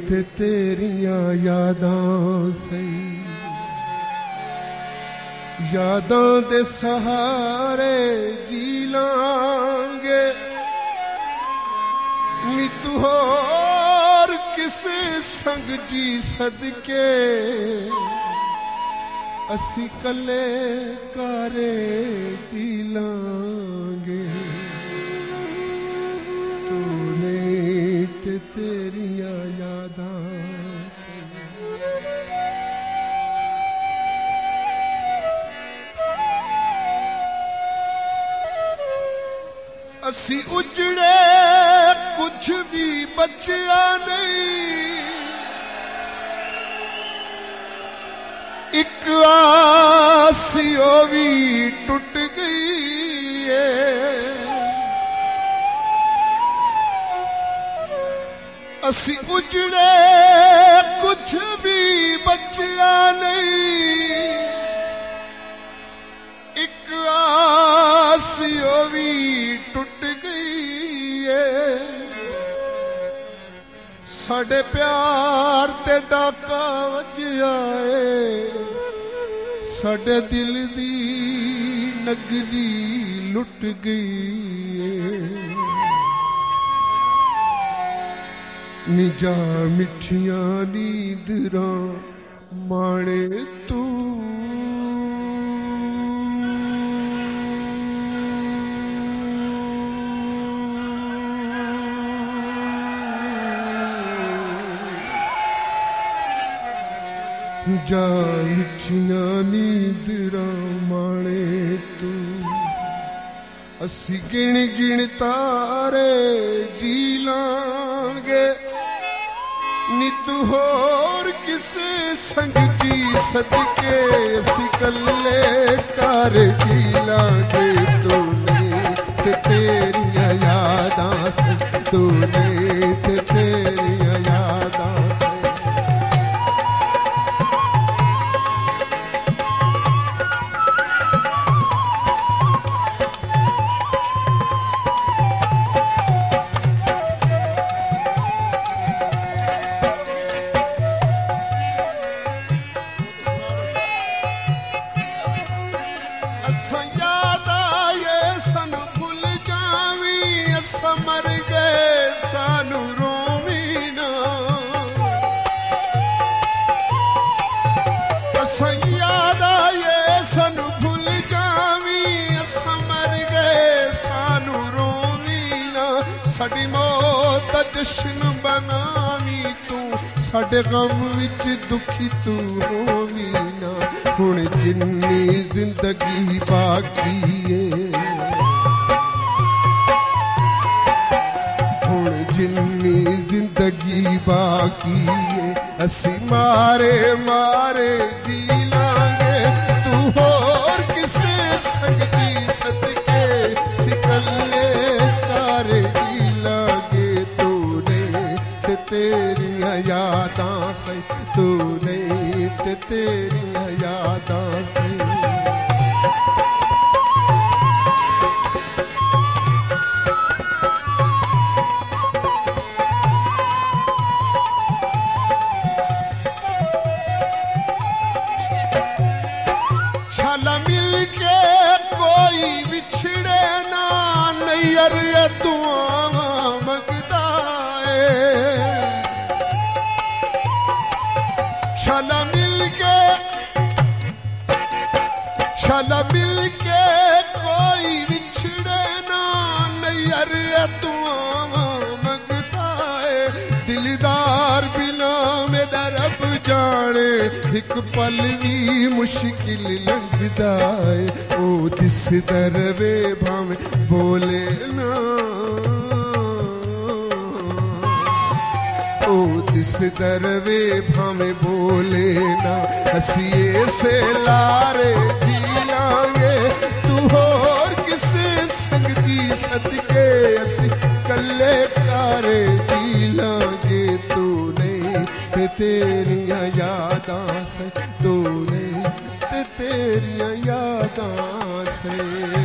ते तेरियां यादां सही, यादां दे सहारे जी लांगे नी तू होर किसे संग जी सदके असी कले कारे जी लांगे। तूने ते तेरियां यादां असी उजड़े कुछ भी बचिया नहीं, एक आसी ओ भी टूट गई है। असी उजड़े कुछ भी बचिया नहीं, एक आसी ओ भी टूट गई है। साडे प्यार ते डाका वजया है, साडे दिल दी नगरी लुट गई है। नी जा मिठियां नींदरां माणे तू, जा मिठियां नींदरां माणे तू। असी गिण गिण तारे जी लांगे नी तू होर किसे संग जी सदके असी कले कर जी लांगे। तूने ते तेरियां यादां से, तूने ते तेरियां यादां से। मर गए सानू रोवी ना, असा याद आए सानू भूल जावी। असा मर गए सानू रोवी ना, साडी मौत दा जश्न बनावी तू, साडे गम विच दुखी तू होवी ना। हुण जिन्नी जिंदगी बाकी है, जिन्नी जिंदगी बाकी है, असी मारे मारे जी लांगे। तू होर किसे संग जी सदके सिकले कार जी लांगे। तूने ते तेरियां यादां सही, तूने ते तेरियां यादां सही। मिल के कोई बिछड़े ना, नैयर दुआ मंगदा है। शाला मिल के कोई बिछड़े ना, नैयर दुआ मंगदा है। दिलदार बिना मेरा रब जाने, एक पल भी मुश्किल लंघदा है। ओ दिस दरवे भावे बोले ना, ओ दिस दरवे भावे बोले ना। असी ऐसे लारे जी लांगे, तू होर किसे संग जी सदके असी कले कारे जी लांगे। तूने ते तेरियां यादां से, तूने ते तेरियां यादां से।